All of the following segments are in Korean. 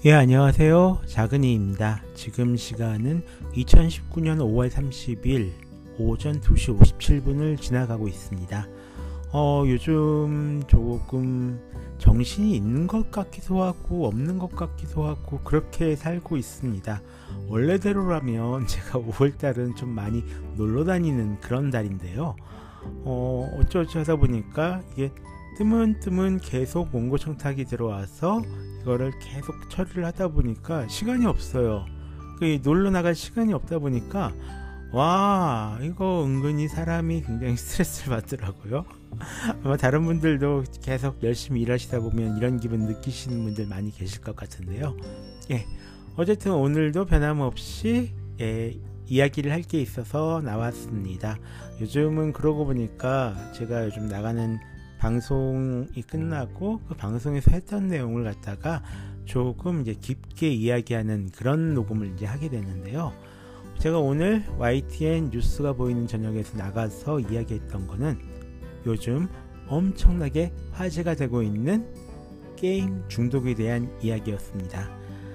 예, 안녕하세요. 작은이입니다. 지금 시간은 2019년 5월 30일 오전 2시 57분을 지나가고 있습니다. 요즘 조금 정신이 있는 것 같기도 하고 없는 것 같기도 하고 그렇게 살고 있습니다. 원래대로라면 제가 5월달은 좀 많이 놀러 다니는 그런 달인데요. 어쩌지 하다 보니까 이게 뜨문뜨문 계속 원고 청탁이 들어와서 이거를 계속 처리를 하다 보니까 시간이 없어요. 놀러 나갈 시간이 없다 보니까 와, 이거 은근히 사람이 굉장히 스트레스를 받더라고요. 아마 다른 분들도 계속 열심히 일하시다 보면 이런 기분 느끼시는 분들 많이 계실 것 같은데요. 예, 어쨌든 오늘도 변함없이 이야기를 할 게 있어서 나왔습니다. 요즘은 그러고 보니까 제가 요즘 나가는 방송이 끝나고 그 방송에서 했던 내용을 갖다가 조금 이제 깊게 이야기하는 그런 녹음을 이제 하게 됐는데요. 제가 오늘 YTN 뉴스가 보이는 저녁에서 나가서 이야기했던 거는 요즘 엄청나게 화제가 되고 있는 게임 중독에 대한 이야기였습니다.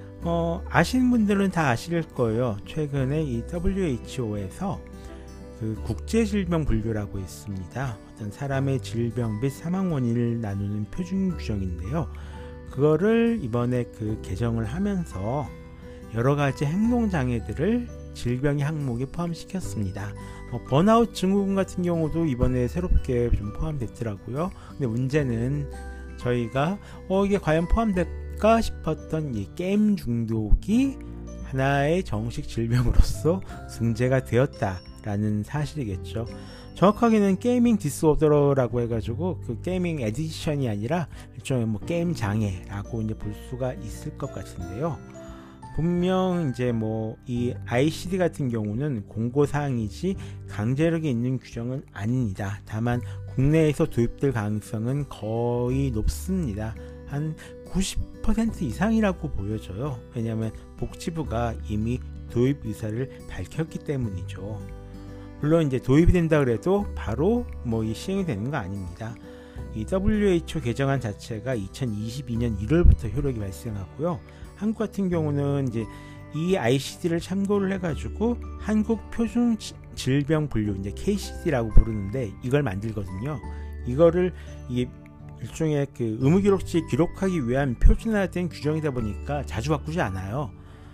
아시는 분들은 다 아실 거예요. 최근에 이 WHO에서 그 국제질병분류라고 있습니다. 어떤 사람의 질병 및 사망 원인을 나누는 표준 규정인데요. 그거를 이번에 그 개정을 하면서 여러 가지 행동 장애들을 질병의 항목에 포함시켰습니다. 번아웃 증후군 같은 경우도 이번에 새롭게 좀 포함됐더라고요. 근데 문제는 저희가 이게 과연 포함될까 싶었던 이 게임 중독이 하나의 정식 질병으로서 승제가 되었다라는 사실이겠죠. 정확하게는 게이밍 디스오더라고 해가지고 그 게이밍 에디션이 아니라 일종의 게임 장애라고 이제 볼 수가 있을 것 같은데요. 분명 이제 이 ICD 같은 경우는 공고사항이지 강제력이 있는 규정은 아닙니다. 다만 국내에서 도입될 가능성은 거의 높습니다. 한 90% 이상이라고 보여져요. 왜냐하면 복지부가 이미 도입 의사를 밝혔기 때문이죠. 물론 이제 도입이 된다 그래도 바로 이 시행이 되는 거 아닙니다. 이 WHO 개정안 자체가 2022년 1월부터 효력이 발생하고요. 한국 같은 경우는 이제 이 ICD를 참고를 해가지고 한국 표준 질병 분류 이제 KCD라고 부르는데 이걸 만들거든요. 이거를 이게 일종의 그 의무기록지에 기록하기 위한 표준화된 규정이다 보니까 자주 바꾸지 않아요.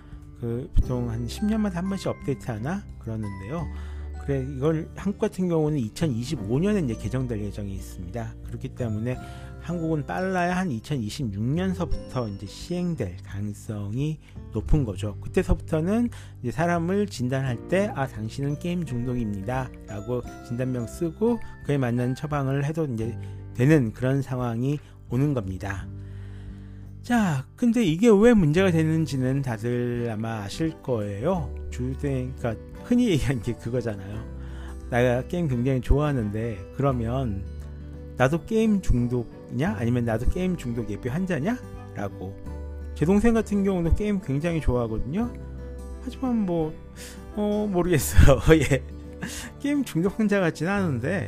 보통 한 10년마다 한 번씩 업데이트하나 그러는데요. 그래, 이걸 한국 같은 경우는 2025년에 이제 개정될 예정이 있습니다. 그렇기 때문에 한국은 빨라야 한 2026년서부터 이제 시행될 가능성이 높은 거죠. 그때서부터는 이제 사람을 진단할 때 당신은 게임 중독입니다 라고 진단명 쓰고 그에 맞는 처방을 해도 이제 되는 그런 상황이 오는 겁니다. 자, 근데 이게 왜 문제가 되는지는 다들 아마 아실 거예요. 그러니까 흔히 얘기하는 게 그거잖아요. 내가 게임 굉장히 좋아하는데 그러면 나도 게임 중독이냐? 아니면 나도 게임 중독 예비 환자냐? 라고. 제 동생 같은 경우도 게임 굉장히 좋아하거든요. 하지만 모르겠어요. 예. 게임 중독 환자 같진 않은데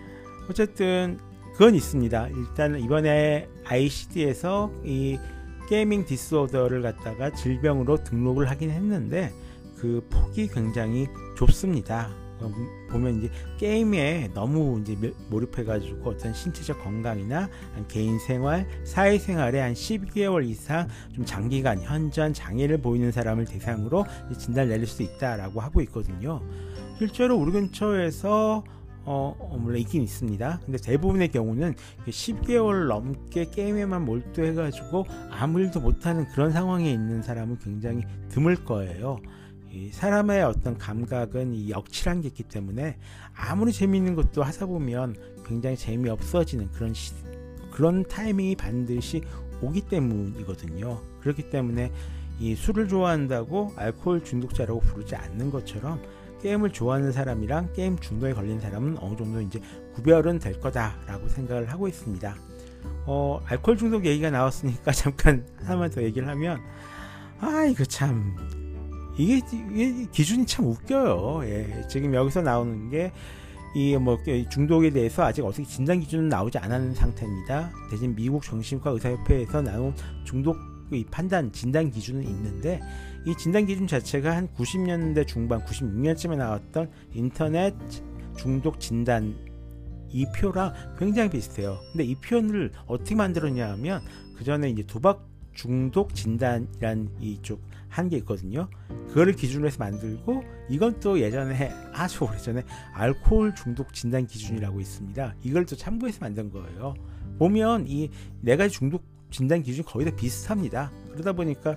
어쨌든 그건 있습니다. 일단 이번에 ICD에서 이 게이밍 디스오더를 갖다가 질병으로 등록을 하긴 했는데 그 폭이 굉장히 좁습니다. 보면 이제 게임에 너무 이제 몰입해가지고 어떤 신체적 건강이나 개인 생활, 사회생활에 한 12개월 이상 좀 장기간 현저한 장애를 보이는 사람을 대상으로 진단을 내릴 수 있다라고 하고 있거든요. 실제로 우리 근처에서 물론 있긴 있습니다. 근데 대부분의 경우는 10개월 넘게 게임에만 몰두해가지고 아무 일도 못하는 그런 상황에 있는 사람은 굉장히 드물 거예요. 이 사람의 어떤 감각은 역칠한 게 있기 때문에 아무리 재미있는 것도 하다 보면 굉장히 재미없어지는 그런 타이밍이 반드시 오기 때문이거든요. 그렇기 때문에 이 술을 좋아한다고 알코올 중독자라고 부르지 않는 것처럼 게임을 좋아하는 사람이랑 게임 중독에 걸린 사람은 어느 정도 이제 구별은 될 거다라고 생각을 하고 있습니다. 알코올 중독 얘기가 나왔으니까 잠깐 하나만 더 얘기를 하면 이거 참 이게 기준이 참 웃겨요. 예, 지금 여기서 나오는 게 이 중독에 대해서 아직 어떻게 진단 기준은 나오지 않은 상태입니다. 대신 미국 정신과 의사협회에서 나온 중독 이 판단 진단 기준은 있는데, 이 진단 기준 자체가 한 90년대 중반 96년쯤에 나왔던 인터넷 중독 진단 이 표랑 굉장히 비슷해요. 근데 이 표를 어떻게 만들었냐 하면, 그 전에 이제 도박 중독 진단이란 이쪽 한 게 있거든요. 그거를 기준으로 해서 만들고, 이건 또 예전에 아주 오래전에 알코올 중독 진단 기준이라고 있습니다. 이걸 또 참고해서 만든 거예요. 보면 이 네 가지 중독 진단 기준이 거의 다 비슷합니다. 그러다 보니까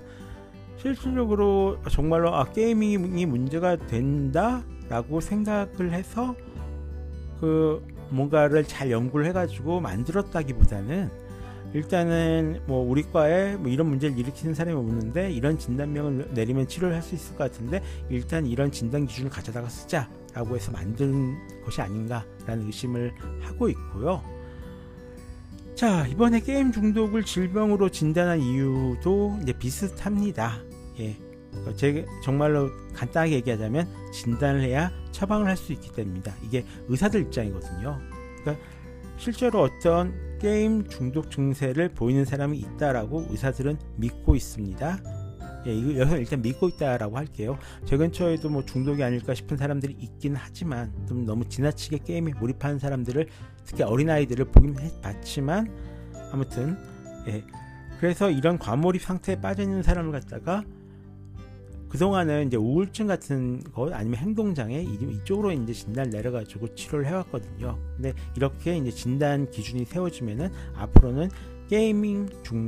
실질적으로 정말로 게이밍이 문제가 된다라고 생각을 해서 그 뭔가를 잘 연구를 해가지고 만들었다기보다는, 일단은 뭐 우리 과에 뭐 이런 문제를 일으키는 사람이 없는데 이런 진단명을 내리면 치료를 할 수 있을 것 같은데, 일단 이런 진단 기준을 가져다가 쓰자라고 해서 만든 것이 아닌가라는 의심을 하고 있고요. 자, 이번에 게임 중독을 질병으로 진단한 이유도 이제 비슷합니다. 예, 제가 정말로 간단하게 얘기하자면 진단을 해야 처방을 할 수 있기 때문입니다. 이게 의사들 입장이거든요. 그러니까 실제로 어떤 게임 중독 증세를 보이는 사람이 있다라고 의사들은 믿고 있습니다. 예, 이거 일단 믿고 있다라고 할게요. 제 근처에도 뭐 중독이 아닐까 싶은 사람들이 있긴 하지만, 좀 너무 지나치게 게임에 몰입하는 사람들을, 특히 어린아이들을 보긴 봤지만, 아무튼 예, 그래서 이런 과몰입 상태에 빠져 있는 사람을 갖다가 그동안은 이제 우울증 같은 것 아니면 행동장애 이쪽으로 이제 진단을 내려가지고 치료를 해왔거든요. 근데 이렇게 이제 진단 기준이 세워지면은 앞으로는 게임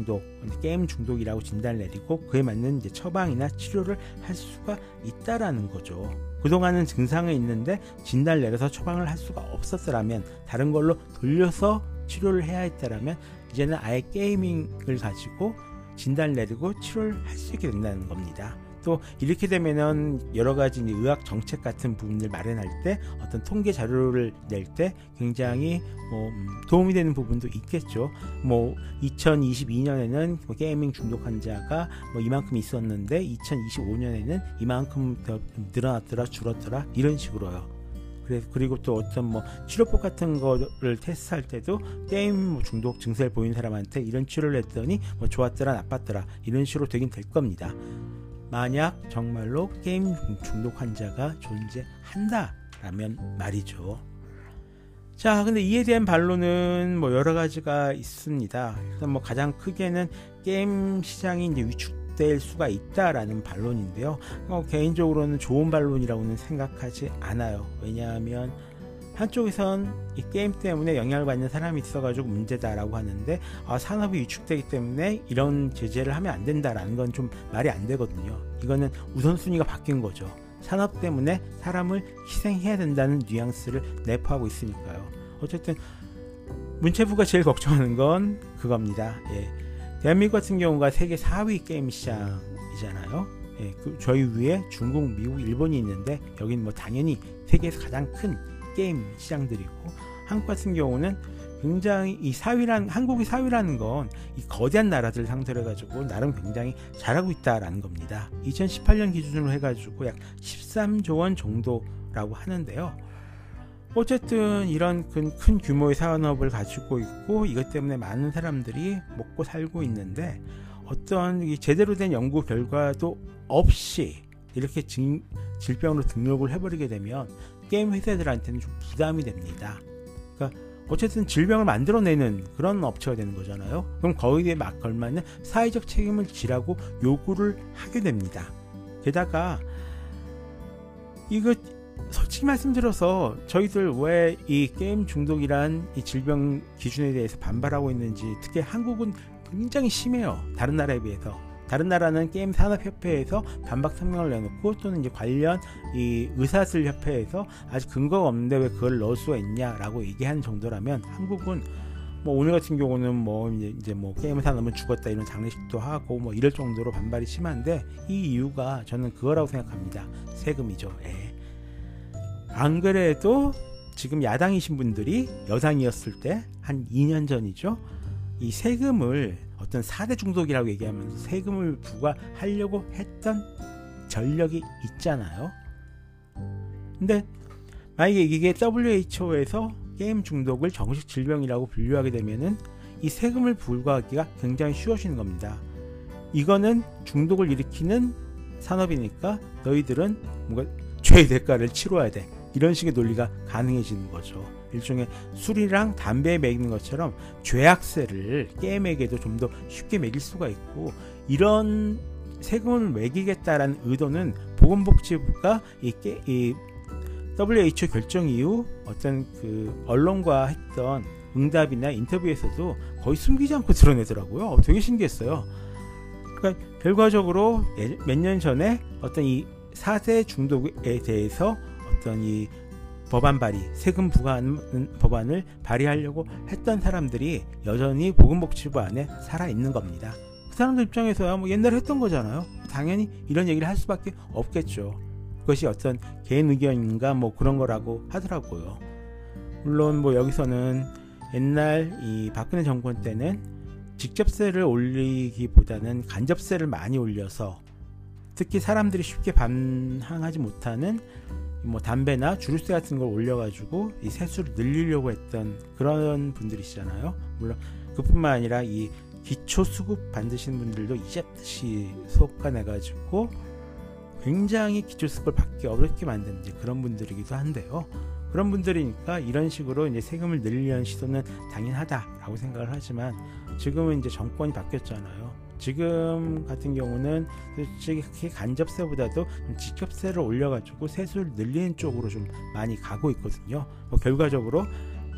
중독이라고 진단을 내리고 그에 맞는 이제 처방이나 치료를 할 수가 있다라는 거죠. 그동안은 증상이 있는데 진단을 내려서 처방을 할 수가 없었더라면, 다른 걸로 돌려서 치료를 해야 했다라면, 이제는 아예 게이밍을 가지고 진단을 내리고 치료를 할 수 있게 된다는 겁니다. 또 이렇게 되면은 여러 가지 이제 의학 정책 같은 부분을 마련할 때, 어떤 통계 자료를 낼 때 굉장히 도움이 되는 부분도 있겠죠. 2022년에는 게이밍 중독 환자가 이만큼 있었는데 2025년에는 이만큼 더 늘어났더라, 줄었더라, 이런 식으로요. 그리고 또 어떤 치료법 같은 거를 테스트할 때도 게임 중독 증세를 보이는 사람한테 이런 치료를 했더니 좋았더라, 나빴더라, 이런 식으로 되긴 될 겁니다. 만약 정말로 게임 중독 환자가 존재한다라면 말이죠. 자, 근데 이에 대한 반론은 여러 가지가 있습니다. 일단 가장 크게는 게임 시장이 이제 위축될 수가 있다라는 반론인데요. 개인적으로는 좋은 반론이라고는 생각하지 않아요. 왜냐하면 한쪽에선 이 게임 때문에 영향을 받는 사람이 있어가지고 문제다라고 하는데, 산업이 위축되기 때문에 이런 제재를 하면 안 된다라는 건 좀 말이 안 되거든요. 이거는 우선순위가 바뀐 거죠. 산업 때문에 사람을 희생해야 된다는 뉘앙스를 내포하고 있으니까요. 어쨌든 문체부가 제일 걱정하는 건 그겁니다. 예. 대한민국 같은 경우가 세계 4위 게임 시장이잖아요. 예. 저희 위에 중국, 미국, 일본이 있는데, 여긴 당연히 세계에서 가장 큰 게임 시장들이고, 한국 같은 경우는 굉장히 한국이 4위라는 건 이 거대한 나라들 상대로 해가지고 나름 굉장히 잘하고 있다라는 겁니다. 2018년 기준으로 해가지고 약 13조 원 정도라고 하는데요. 어쨌든 이런 큰 규모의 산업을 가지고 있고, 이것 때문에 많은 사람들이 먹고 살고 있는데, 어떤 제대로 된 연구 결과도 없이 이렇게 질병으로 등록을 해버리게 되면 게임 회사들한테는 좀 부담이 됩니다. 그러니까 어쨌든 질병을 만들어내는 그런 업체가 되는 거잖아요. 그럼 거기에 막 걸맞는 사회적 책임을 지라고 요구를 하게 됩니다. 게다가 이거 솔직히 말씀드려서 저희들 왜 이 게임 중독이란 이 질병 기준에 대해서 반발하고 있는지, 특히 한국은 굉장히 심해요. 다른 나라에 비해서. 다른 나라는 게임 산업협회에서 반박 성명을 내놓고, 또는 이제 관련 이 의사들 협회에서 아직 근거가 없는데 왜 그걸 넣을 수가 있냐라고 얘기하는 정도라면, 한국은 오늘 같은 경우는 이제 게임 산업은 죽었다 이런 장례식도 하고 이럴 정도로 반발이 심한데, 이 이유가 저는 그거라고 생각합니다. 세금이죠. 예. 안 그래도 지금 야당이신 분들이 여당이었을 때 한 2년 전이죠. 이 세금을 어떤 4대 중독이라고 얘기하면서 세금을 부과하려고 했던 전력이 있잖아요. 근데 만약에 이게 WHO에서 게임 중독을 정식 질병이라고 분류하게 되면은 이 세금을 부과하기가 굉장히 쉬워지는 겁니다. 이거는 중독을 일으키는 산업이니까 너희들은 뭔가 죄의 대가를 치러야 돼. 이런 식의 논리가 가능해지는 거죠. 일종의 술이랑 담배에 매기는 것처럼 죄악세를 게임에게도 좀 더 쉽게 매길 수가 있고, 이런 세금을 매기겠다라는 의도는 보건복지부가 이 WHO 결정 이후 어떤 그 언론과 했던 응답이나 인터뷰에서도 거의 숨기지 않고 드러내더라고요. 되게 신기했어요. 그러니까 결과적으로 몇 년 전에 어떤 이 4대 중독에 대해서 어떤 이 법안 발의, 세금 부과하는 법안을 발의하려고 했던 사람들이 여전히 보건복지부 안에 살아있는 겁니다. 그 사람들 입장에서야 뭐 옛날에 했던 거잖아요. 당연히 이런 얘기를 할 수밖에 없겠죠. 그것이 어떤 개인 의견인가 뭐 그런 거라고 하더라고요. 물론 뭐 여기서는 옛날 이 박근혜 정권 때는 직접세를 올리기보다는 간접세를 많이 올려서 특히 사람들이 쉽게 반항하지 못하는 뭐 담배나 주류세 같은 걸 올려가지고 이 세수를 늘리려고 했던 그런 분들이시잖아요. 물론 그뿐만 아니라 이 기초수급 받으시는 분들도 이제듯이 속아내가지고 굉장히 기초수급을 받기 어렵게 만든 이제 그런 분들이기도 한데요. 그런 분들이니까 이런 식으로 이제 세금을 늘리려는 시도는 당연하다라고 생각을 하지만, 지금은 이제 정권이 바뀌었잖아요. 지금 같은 경우는 솔직히 간접세보다도 직접세를 올려가지고 세수를 늘리는 쪽으로 좀 많이 가고 있거든요. 뭐 결과적으로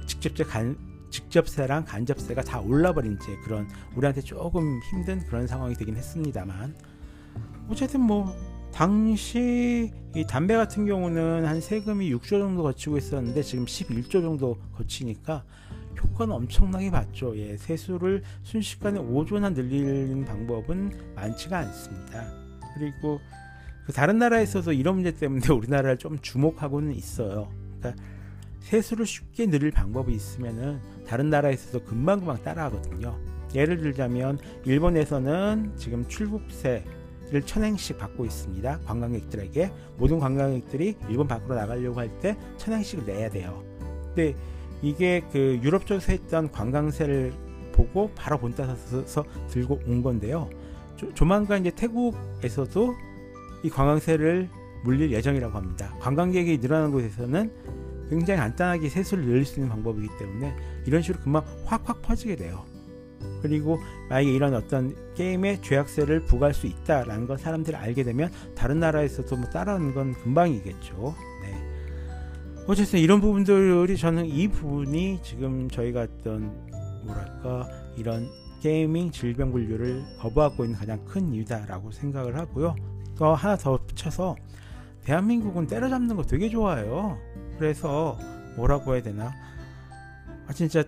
직접세랑 간접세가 다 올라버린 이제 그런 우리한테 조금 힘든 그런 상황이 되긴 했습니다만, 어쨌든 뭐 당시 이 담배 같은 경우는 한 세금이 6조 정도 거치고 있었는데 지금 11조 정도 거치니까 효과는 엄청나게 봤죠. 예, 세수를 순식간에 5조나 늘리는 방법은 많지가 않습니다. 그리고 그 다른 나라에서도 이런 문제 때문에 우리나라를 좀 주목하고는 있어요. 그러니까 세수를 쉽게 늘릴 방법이 있으면은 다른 나라에서도 금방금방 따라하거든요. 예를 들자면 일본에서는 지금 출국세를 1000엔씩 받고 있습니다. 관광객들에게. 모든 관광객들이 일본 밖으로 나가려고 할 때 1000엔씩을 내야 돼요. 근데 이게 그 유럽 쪽에서 했던 관광세를 보고 바로 본따서 들고 온 건데요. 조만간 이제 태국에서도 이 관광세를 물릴 예정이라고 합니다. 관광객이 늘어나는 곳에서는 굉장히 간단하게 세수를 늘릴 수 있는 방법이기 때문에 이런 식으로 금방 확확 퍼지게 돼요. 그리고 만약에 이런 어떤 게임에 죄악세를 부과할 수 있다라는 걸 사람들이 알게 되면 다른 나라에서도 뭐 따라하는 건 금방이겠죠. 네. 어쨌든 이런 부분들이, 저는 이 부분이 지금 저희가 어떤 뭐랄까 이런 게이밍 질병 분류를 거부하고 있는 가장 큰 이유다라고 생각을 하고요. 또 하나 더 붙여서 대한민국은 때려잡는 거 되게 좋아해요. 그래서 뭐라고 해야 되나, 진짜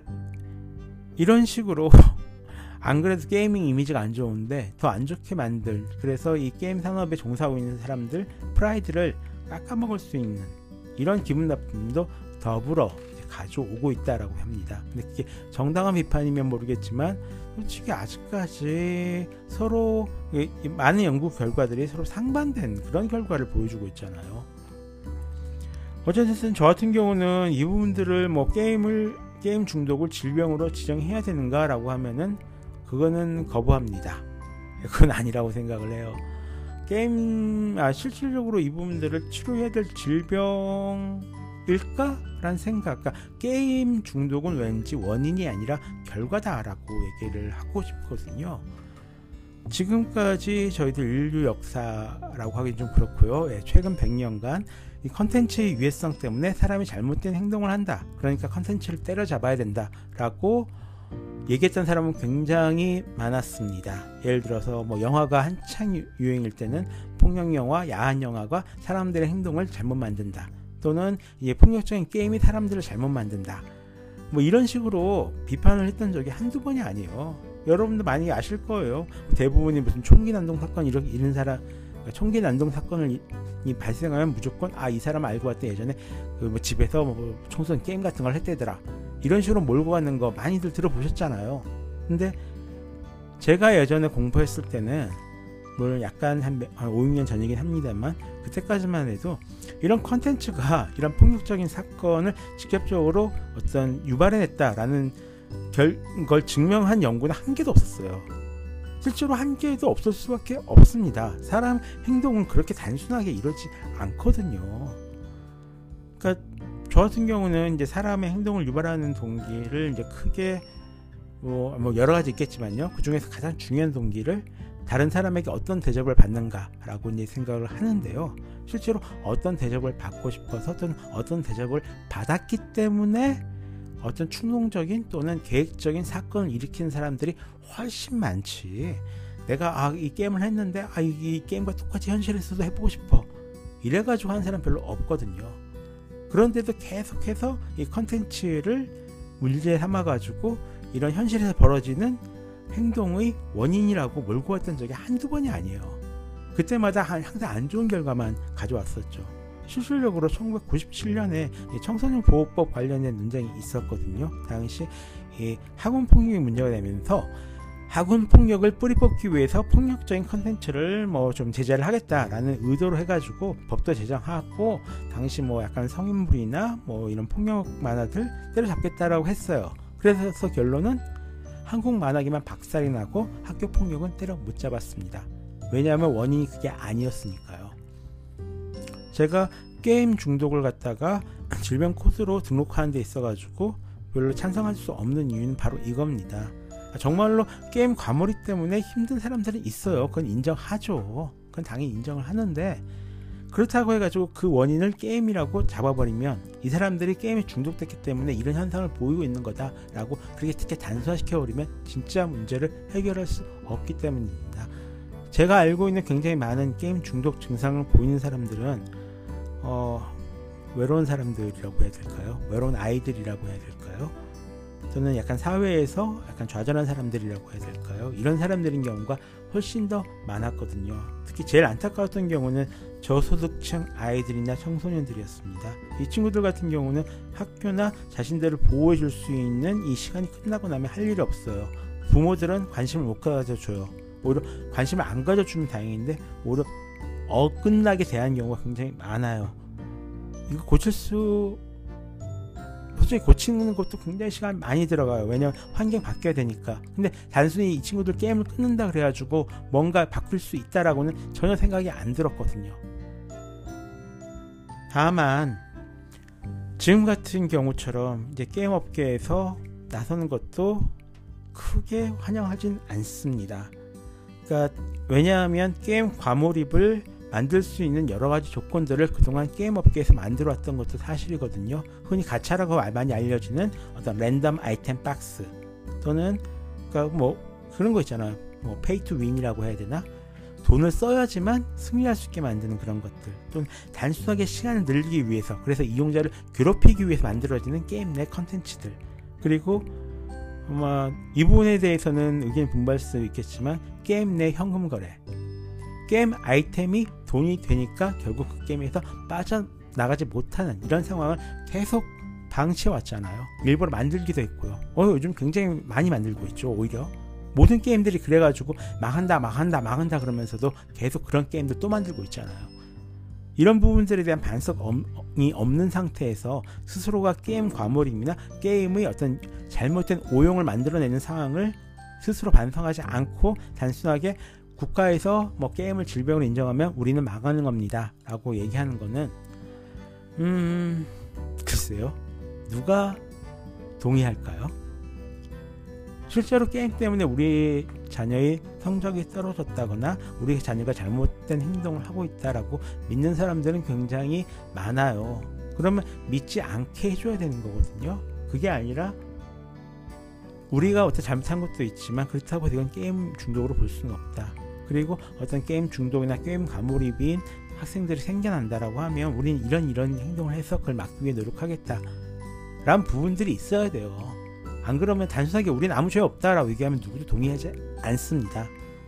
이런 식으로 안 그래도 게이밍 이미지가 안 좋은데 더 안 좋게 만들, 그래서 이 게임 산업에 종사하고 있는 사람들 프라이드를 깎아먹을 수 있는 이런 기분 나쁨도 더불어 가져오고 있다라고 합니다. 근데 그게 정당한 비판이면 모르겠지만 솔직히 아직까지 서로 많은 연구 결과들이 서로 상반된 그런 결과를 보여주고 있잖아요. 어쨌든 저 같은 경우는 이 부분들을 뭐 게임 중독을 질병으로 지정해야 되는가라고 하면은 그거는 거부합니다. 그건 아니라고 생각을 해요. 실질적으로 이 부분들을 치료해야 될 질병일까라는 생각. 그러니까 게임 중독은 왠지 원인이 아니라 결과다라고 얘기를 하고 싶거든요. 지금까지 저희들 인류 역사라고 하긴 좀 그렇고요. 최근 100년간 이 컨텐츠의 유해성 때문에 사람이 잘못된 행동을 한다. 그러니까 컨텐츠를 때려잡아야 된다라고 얘기했던 사람은 굉장히 많았습니다. 예를 들어서 뭐 영화가 한창 유행일 때는 폭력 영화, 야한 영화가 사람들의 행동을 잘못 만든다. 또는 이제 폭력적인 게임이 사람들을 잘못 만든다. 뭐 이런 식으로 비판을 했던 적이 한두 번이 아니에요. 여러분도 많이 아실 거예요. 대부분이 무슨 총기 난동 사건 이런 사람, 총기 난동 사건이 발생하면 무조건 이 사람 알고 봤대, 예전에 뭐 집에서 뭐 총선 게임 같은 걸 했대더라. 이런 식으로 몰고 가는 거 많이들 들어보셨잖아요. 근데 제가 예전에 공부했을 때는 물론 약간 한 5, 6년 전이긴 합니다만 그때까지만 해도 이런 컨텐츠가 이런 폭력적인 사건을 직접적으로 어떤 유발해냈다라는 걸 증명한 연구는 한 개도 없었어요. 실제로 한 개도 없을 수밖에 없습니다. 사람 행동은 그렇게 단순하게 이루어지지 않거든요. 그러니까 저 같은 경우는 이제 사람의 행동을 유발하는 동기를 이제 크게 뭐 여러 가지 있겠지만요. 그 중에서 가장 중요한 동기를 다른 사람에게 어떤 대접을 받는가라고 이제 생각을 하는데요. 실제로 어떤 대접을 받고 싶어서 또는 어떤 대접을 받았기 때문에 어떤 충동적인 또는 계획적인 사건을 일으키는 사람들이 훨씬 많지. 내가 이 게임을 했는데 이 게임과 똑같이 현실에서도 해보고 싶어 이래가지고 하는 사람 별로 없거든요. 그런데도 계속해서 이 컨텐츠를 문제 삼아가지고 이런 현실에서 벌어지는 행동의 원인이라고 몰고 왔던 적이 한두 번이 아니에요. 그때마다 항상 안 좋은 결과만 가져왔었죠. 실질적으로 1997년에 청소년 보호법 관련된 논쟁이 있었거든요. 당시 학원 폭력이 문제가 되면서 학원 폭력을 뿌리 뽑기 위해서 폭력적인 컨텐츠를 좀 제재를 하겠다라는 의도로 해가지고 법도 제정하고 당시 약간 성인물이나 이런 폭력 만화들 때려잡겠다라고 했어요. 그래서 결론은 한국 만화계만 박살이 나고 학교 폭력은 때려 못 잡았습니다. 왜냐하면 원인이 그게 아니었으니까요. 제가 게임 중독을 갖다가 질병 코드로 등록하는 데 있어가지고 별로 찬성할 수 없는 이유는 바로 이겁니다. 정말로 게임 과몰입 때문에 힘든 사람들은 있어요. 그건 인정하죠. 그건 당연히 인정을 하는데 그렇다고 해가지고 그 원인을 게임이라고 잡아버리면 이 사람들이 게임에 중독됐기 때문에 이런 현상을 보이고 있는 거다라고 그렇게 단순화시켜버리면 진짜 문제를 해결할 수 없기 때문입니다. 제가 알고 있는 굉장히 많은 게임 중독 증상을 보이는 사람들은 외로운 사람들이라고 해야 될까요? 외로운 아이들이라고 해야 될까요? 또는 약간 사회에서 약간 좌절한 사람들이라고 해야 될까요? 이런 사람들인 경우가 훨씬 더 많았거든요. 특히 제일 안타까웠던 경우는 저소득층 아이들이나 청소년들이었습니다. 이 친구들 같은 경우는 학교나 자신들을 보호해 줄 수 있는 이 시간이 끝나고 나면 할 일이 없어요. 부모들은 관심을 못 가져줘요. 오히려 관심을 안 가져주면 다행인데 오히려 어긋나게 대하는 경우가 굉장히 많아요. 이거 솔직히 고치는 것도 굉장히 시간 많이 들어가요. 왜냐면 환경 바뀌어야 되니까. 근데 단순히 이 친구들 게임을 끊는다 그래가지고 뭔가 바꿀 수 있다라고는 전혀 생각이 안 들었거든요. 다만 지금 같은 경우처럼 이제 게임 업계에서 나서는 것도 크게 환영하진 않습니다. 그러니까 왜냐하면 게임 과몰입을 만들 수 있는 여러 가지 조건들을 그동안 게임 업계에서 만들어 왔던 것도 사실이거든요. 흔히 가차라고 많이 알려지는 어떤 랜덤 아이템 박스 또는 그러니까 그런 거 있잖아요. 페이 투 윈이라고 해야 되나? 돈을 써야지만 승리할 수 있게 만드는 그런 것들 또는 단순하게 시간을 늘리기 위해서 그래서 이용자를 괴롭히기 위해서 만들어지는 게임 내 컨텐츠들 그리고 이 부분에 대해서는 의견이 분분할 수 있겠지만 게임 내 현금 거래 게임 아이템이 돈이 되니까 결국 그 게임에서 빠져나가지 못하는 이런 상황을 계속 방치해왔잖아요. 일부러 만들기도 했고요. 요즘 굉장히 많이 만들고 있죠. 오히려 모든 게임들이 그래가지고 망한다 그러면서도 계속 그런 게임들 또 만들고 있잖아요. 이런 부분들에 대한 반성이 없는 상태에서 스스로가 게임 과몰입이나 게임의 어떤 잘못된 오용을 만들어내는 상황을 스스로 반성하지 않고 단순하게 국가에서 게임을 질병으로 인정하면 우리는 망하는 겁니다 라고 얘기하는 거는 글쎄요, 누가 동의할까요? 실제로 게임 때문에 우리 자녀의 성적이 떨어졌다거나 우리 자녀가 잘못된 행동을 하고 있다라고 믿는 사람들은 굉장히 많아요. 그러면 믿지 않게 해줘야 되는 거거든요. 그게 아니라 우리가 어떻게 잘못한 것도 있지만 그렇다고 이건 게임 중독으로 볼 수는 없다. 그리고 어떤 게임 중독이나 게임 과몰입인 학생들이 생겨난다라고 하면 우리는 이런 행동을 해서 그걸 막기 위해 노력하겠다 라는 부분들이 있어야 돼요. 안 그러면 단순하게 우리는 아무 죄 없다라고 얘기하면 누구도 동의하지 않습니다.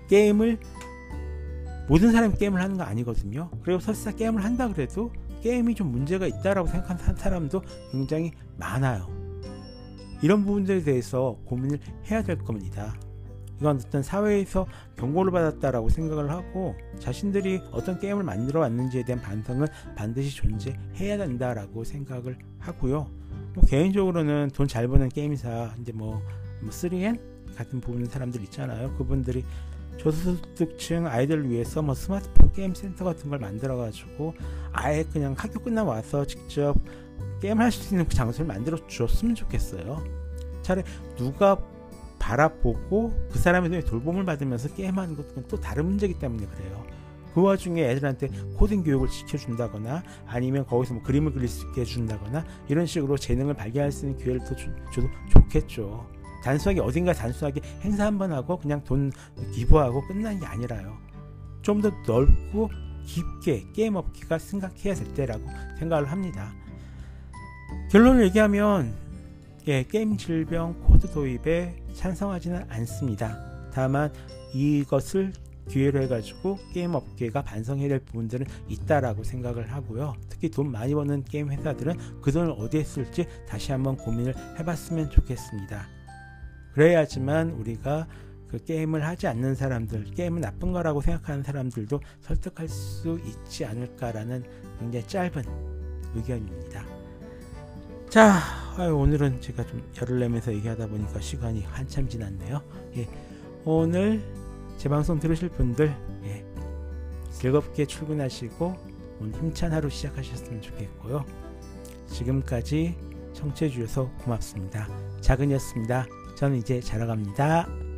모든 사람이 게임을 하는 거 아니거든요. 그리고 설사 게임을 한다 그래도 게임이 좀 문제가 있다라고 생각하는 사람도 굉장히 많아요. 이런 부분들에 대해서 고민을 해야 될 겁니다. 이건 어떤 사회에서 경고를 받았다라고 생각을 하고 자신들이 어떤 게임을 만들어 왔는지에 대한 반성은 반드시 존재해야 된다라고 생각을 하고요. 개인적으로는 돈 잘 버는 게임사 이제 3N 같은 부분 사람들 있잖아요. 그분들이 저소득층 아이들을 위해서 뭐 스마트폰 게임 센터 같은 걸 만들어 가지고 아예 그냥 학교 끝나고 와서 직접 게임을 할 수 있는 그 장소를 만들어 주었으면 좋겠어요. 차라리 누가 바라보고 그 사람에 대해 돌봄을 받으면서 게임하는 것은 또 다른 문제이기 때문에 그래요. 그 와중에 애들한테 코딩 교육을 시켜준다거나 아니면 거기서 뭐 그림을 그릴 수 있게 해준다거나 이런 식으로 재능을 발견할 수 있는 기회를 더 줘도 좋겠죠. 단순하게 어딘가 단순하게 행사 한번 하고 그냥 돈 기부하고 끝나는 게 아니라요. 좀 더 넓고 깊게 게임 업계가 생각해야 될 때라고 생각을 합니다. 결론을 얘기하면 게임 질병 코드 도입에 찬성하지는 않습니다. 다만 이것을 기회로 해가지고 게임 업계가 반성해야 될 부분들은 있다라고 생각을 하고요. 특히 돈 많이 버는 게임 회사들은 그 돈을 어디에 쓸지 다시 한번 고민을 해봤으면 좋겠습니다. 그래야지만 우리가 그 게임을 하지 않는 사람들, 게임은 나쁜 거라고 생각하는 사람들도 설득할 수 있지 않을까라는 굉장히 짧은 의견입니다. 자, 오늘은 제가 좀 열을 내면서 얘기하다 보니까 시간이 한참 지났네요. 오늘 제 방송 들으실 분들 즐겁게 출근하시고 오늘 힘찬 하루 시작하셨으면 좋겠고요. 지금까지 청취해 주셔서 고맙습니다. 작은이었습니다. 저는 이제 자러 갑니다.